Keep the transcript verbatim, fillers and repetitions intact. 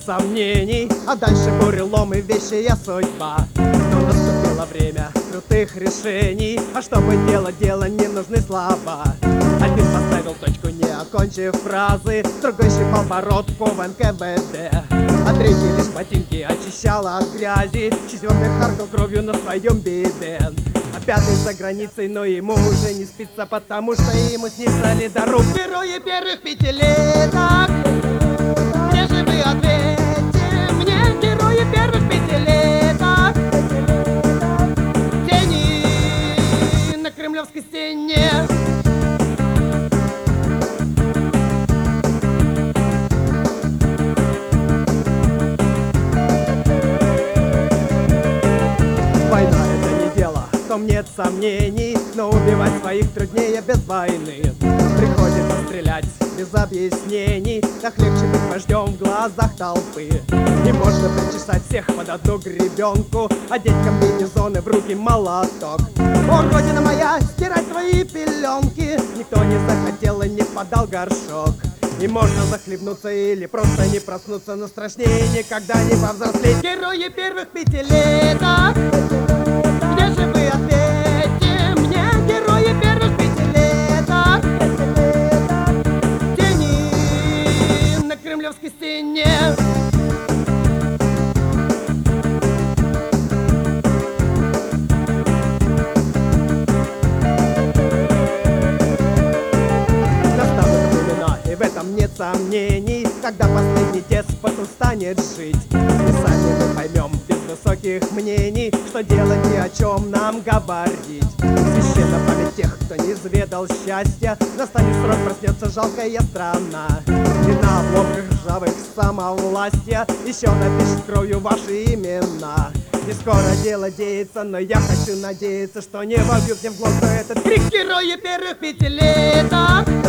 сомнений, а дальше бурелом и вещая судьба. Но наступило время крутых решений, а чтобы делать дело, не нужны слова. Один поставил точку, не окончив фразы, другой щипал бородку в эн ка вэ дэ, а третий лишь ботинки очищал от грязи, четвертый харкал кровью на своем беде. А пятый за границей, но ему уже не спится, потому что ему снится ледоруб. Герои первых пятилеток, где же вы, ответьте мне, герои первых пятилеток? Тени на кремлевской стене. Война — это не дело, в том нет сомнений, но убивать своих труднее без войны. Приходится стрелять без объяснений, так легче быть вождем в глазах толпы. И можно причесать всех под одну гребенку, одеть комбинезоны, в руки молоток. О, родина моя, стирать твои пеленки никто не захотел и не подал горшок. И можно захлебнуться или просто не проснуться, но страшнее никогда не повзрослеть. Герои первых пятилеток, где же вы, ответьте мне, герои первых пятилеток? Тени на кремлевской стене. В этом нет сомнений, когда последний деспот устанет жить. И сами мы поймем без высоких мнений, что делать ни о чем нам говорить. Священна память тех, кто не изведал счастья, настанет срок, проснется жалкая страна. И на обломках ржавых самовластия еще напишет кровью ваши имена. Не скоро дело деется, но я хочу надеяться, что не вобьют мне в глотку этот крик. Герои первых пятилеток,